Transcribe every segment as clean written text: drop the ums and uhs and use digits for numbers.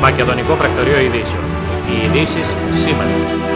Μακεδονικό Πρακτορείο Ειδήσεων. Οι ειδήσεις σήμερα.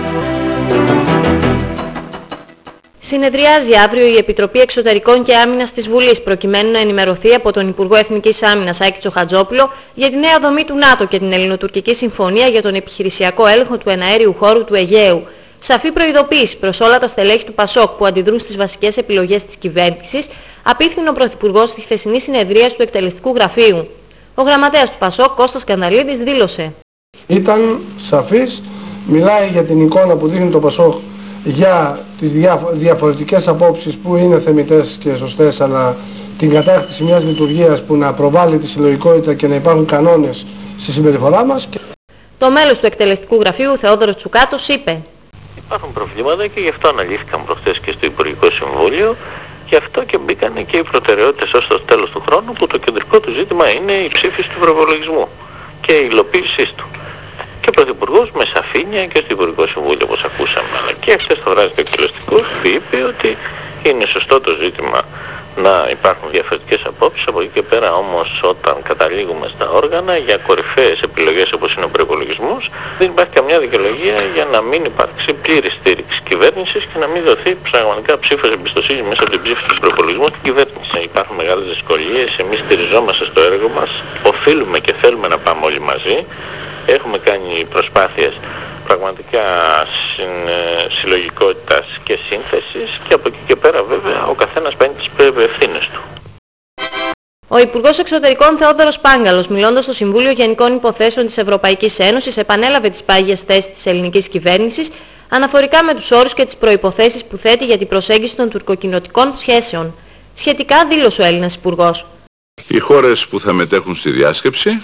Συνεδριάζει αύριο η Επιτροπή Εξωτερικών και Άμυνας της Βουλής προκειμένου να ενημερωθεί από τον Υπουργό Εθνικής Άμυνας Άκη Τσοχατζόπουλο για τη νέα δομή του ΝΑΤΟ και την Ελληνοτουρκική Συμφωνία για τον επιχειρησιακό έλεγχο του εναέριου χώρου του Αιγαίου. Σαφή προειδοποίηση προς όλα τα στελέχη του ΠΑΣΟΚ που αντιδρούν στις βασικές επιλογές της κυβέρνησης, απίφθινε ο Πρωθυπουργός στη χθεσινή συνεδρίαση του Εκτελεστικού Γραφείου. Ο γραμματέας του ΠΑΣΟΚ, Κώστας Κανδαλίδης, δήλωσε: Ήταν σαφής, μιλάει για την εικόνα που δείχνει το ΠΑΣΟΚ για τις διαφορετικές απόψεις που είναι θεμιτές και σωστές, αλλά την κατάκτηση μιας λειτουργίας που να προβάλλει τη συλλογικότητα και να υπάρχουν κανόνες στη συμπεριφορά μας. Το μέλος του Εκτελεστικού Γραφείου, Θεόδωρος Τσουκάτος, είπε: Υπάρχουν προβλήματα και γι' αυτό αναλύθηκαν προχθές και στο Υπουργικό Συμβούλιο. Γι' αυτό και μπήκαν και οι προτεραιότητες ως το τέλος του χρόνου, που το κεντρικό του ζήτημα είναι η ψήφιση του προπολογισμού και η υλοποίησή του. Και ο Πρωθυπουργός με σαφήνεια και στο Υπουργικό Συμβούλιο, όπως ακούσαμε, αλλά και χθες το βράδυ το εκτελεστικό, είπε ότι είναι σωστό το ζήτημα να υπάρχουν διαφορετικές απόψεις. Από εκεί και πέρα όμως, όταν καταλήγουμε στα όργανα για κορυφαίες επιλογές όπως είναι ο προϋπολογισμός, δεν υπάρχει καμιά δικαιολογία για να μην υπάρξει πλήρη στήριξη κυβέρνησης και να μην δοθεί πραγματικά ψήφος εμπιστοσύνης μέσα από την ψήφιση του προϋπολογισμού στην κυβέρνηση. Υπάρχουν μεγάλες δυσκολίες, εμείς στηριζόμαστε στο έργο μας, οφείλουμε και θέλουμε να πάμε όλοι μαζί. Έχουμε κάνει προσπάθειες πραγματικά συλλογικότητας και σύνθεσης και από εκεί και πέρα βέβαια ο καθένας παίρνει τις ευθύνες του. Ο Υπουργός Εξωτερικών Θεόδωρος Πάγκαλος, μιλώντας στο Συμβούλιο Γενικών Υποθέσεων της Ευρωπαϊκής Ένωσης, επανέλαβε τις πάγιες θέσεις της ελληνικής κυβέρνησης αναφορικά με τους όρους και τις προϋποθέσεις που θέτει για την προσέγγιση των τουρκοκοινοτικών σχέσεων. Σχετικά δήλωσε ο Έλληνας Υπουργός: Οι χώρες που θα μετέχουν στη διάσκεψη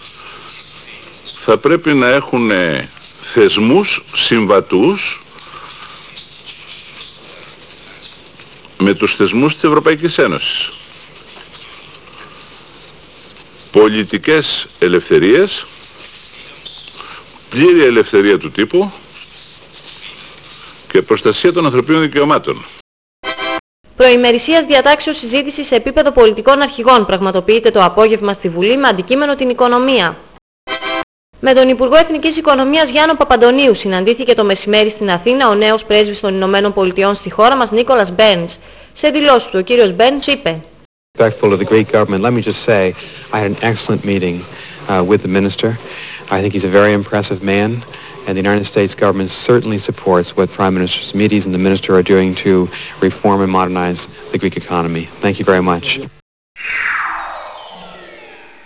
θα πρέπει να έχουν θεσμούς συμβατούς με τους θεσμούς της Ευρωπαϊκής Ένωσης. Πολιτικές ελευθερίες, πλήρη ελευθερία του τύπου και προστασία των ανθρωπίνων δικαιωμάτων. Προημερησίας διατάξεως συζήτηση σε επίπεδο πολιτικών αρχηγών πραγματοποιείται το απόγευμα στη Βουλή με αντικείμενο την οικονομία. Με τον Υπουργό Εθνικής Οικονομίας Γιάννο Παπαντονίου συναντήθηκε το μεσημέρι στην Αθήνα ο νέος πρέσβης των Ηνωμένων Πολιτειών στη χώρα μας, Νίκολας Μπέρνς. Σε δηλώσεις του ο κύριος Μπέρνς είπε: Respectful of the Greek government, let me just say I had an excellent meeting with the minister. I think he's a very impressive man, and the United States government certainly supports what Prime Minister Simitis and the minister are doing to reform and modernize the Greek economy. Thank you very much.